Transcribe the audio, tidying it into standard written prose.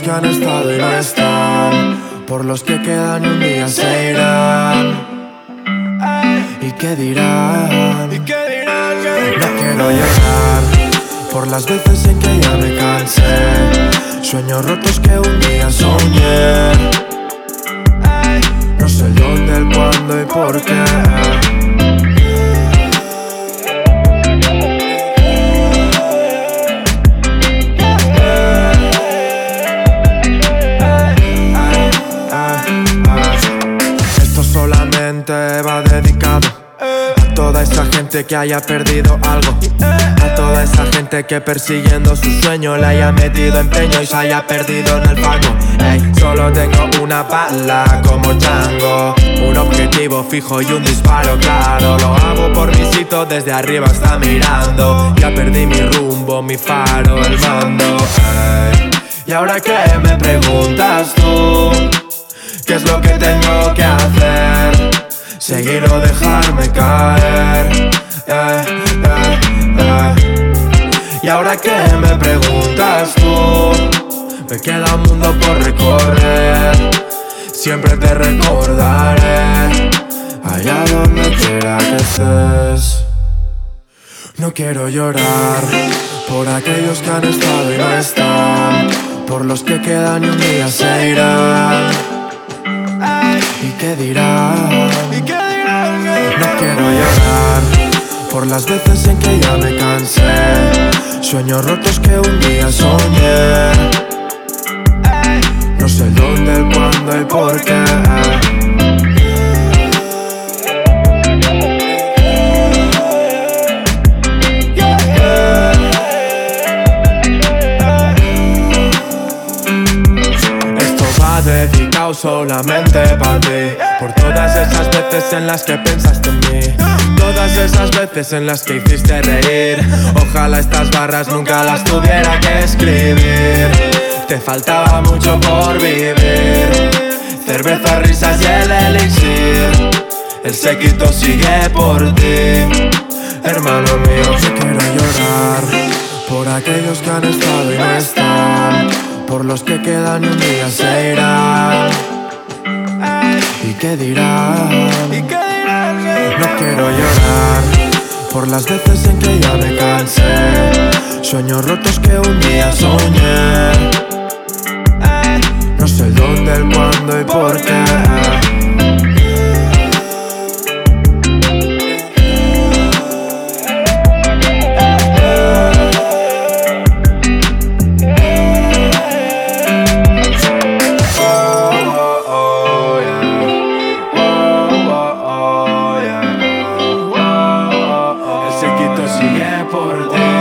aquellos que han estado y no están, por los que quedan y un día se irán. ¿Y qué dirán? No quiero llorar por las veces en que ya me cansé, sueños rotos que un día soñé. No sé el dónde, el cuándo y por qué. Esto solamente va dedicado a toda esa gente que haya perdido algo, a toda esa gente que persiguiendo su sueño le haya metido empeño y se haya perdido en el fango. Ey, solo tengo una bala como Django, un objetivo fijo y un disparo claro. Lo hago por mi sitio, desde arriba está mirando. Ya perdí mi rumbo, mi faro, el mando. Ey, ¿y ahora qué me preguntas tú? ¿Qué es lo que tengo que hacer? ¿Seguir o dejarme caer? ¿Y ahora qué me preguntas tú? Me queda un mundo por recorrer. Siempre te recordaré, allá donde quiera que estés. No quiero llorar por aquellos que han estado y no están, por los que quedan y un día se irán. ¿Y qué dirán? No quiero llorar por las veces en que ya me cansé, sueños rotos que un día soñé. No sé el dónde, el cuándo y por qué. Dedicado solamente para ti, por todas esas veces en las que pensaste en mí, todas esas veces en las que hiciste reír. Ojalá estas barras nunca las tuviera que escribir. Te faltaba mucho por vivir, cerveza, risas y el elixir. El séquito sigue por ti, hermano mío. Yo quiero llorar por aquellos que han estado y no están, por los que quedan y un día se irán. ¿Y qué dirán? No quiero llorar por las veces en que ya me cansé, sueños rotos que un día soñé. No sé el dónde, el cuándo y por qué. Sigue por ti.